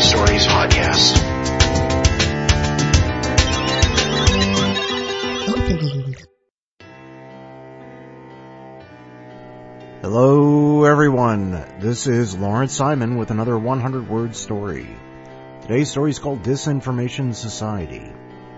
Stories podcast. Hello everyone, this is Lawrence Simon with another 100-word story. Today's story is called Disinformation Society.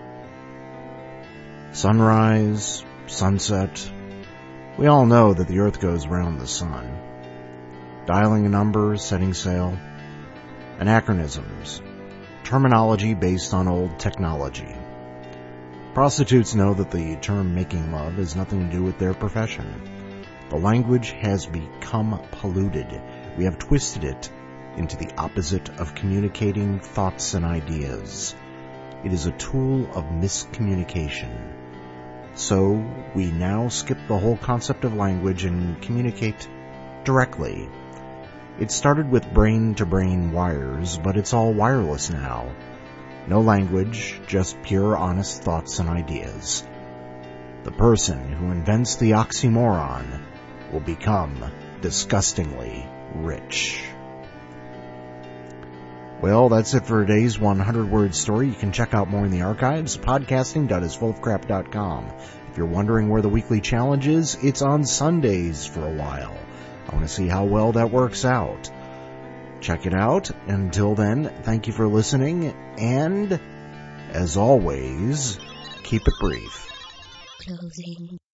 Sunrise, sunset. We all know that the earth goes around the sun. Dialing a number, setting sail. Anachronisms. Terminology based on old technology. Prostitutes know that the term making love has nothing to do with their profession. The language has become polluted. We have twisted it into the opposite of communicating thoughts and ideas. It is a tool of miscommunication. So we now skip the whole concept of language and communicate directly. It started with brain-to-brain wires, but it's all wireless now. No language, just pure honest thoughts and ideas. The person who invents the oxymoron will become disgustingly rich. Well, that's it for today's 100-word story. You can check out more in the archives, podcasting.isfullofcrap.com. If you're wondering where the weekly challenge is, it's on Sundays for a while. I want to see how well that works out. Check it out. Until then, thank you for listening, and, as always, keep it brief. Closing.